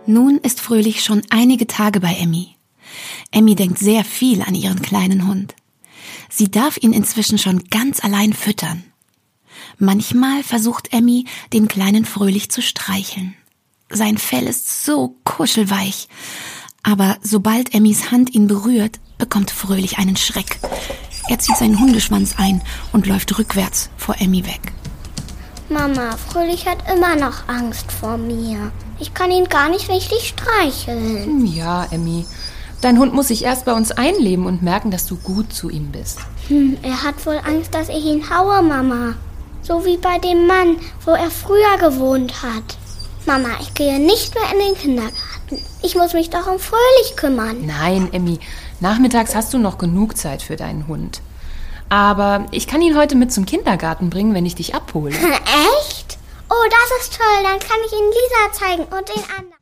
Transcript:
Nun ist Fröhlich schon einige Tage bei Emmy. Emmy denkt sehr viel an ihren kleinen Hund. Sie darf ihn inzwischen schon ganz allein füttern. Manchmal versucht Emmy, den kleinen Fröhlich zu streicheln. Sein Fell ist so kuschelweich. Aber sobald Emmys Hand ihn berührt, bekommt Fröhlich einen Schreck. Er zieht seinen Hundeschwanz ein und läuft rückwärts vor Emmy weg. Mama, Fröhlich hat immer noch Angst vor mir. Ich kann ihn gar nicht richtig streicheln. Ja, Emmy. Dein Hund muss sich erst bei uns einleben und merken, dass du gut zu ihm bist. Er hat wohl Angst, dass ich ihn haue, Mama. So wie bei dem Mann, wo er früher gewohnt hat. Mama, ich gehe nicht mehr in den Kindergarten. Ich muss mich doch um Fröhlich kümmern. Nein, Emmy. Nachmittags hast du noch genug Zeit für deinen Hund. Aber ich kann ihn heute mit zum Kindergarten bringen, wenn ich dich abhole. Echt? Oh, das ist toll. Dann kann ich ihn Lisa zeigen und den anderen.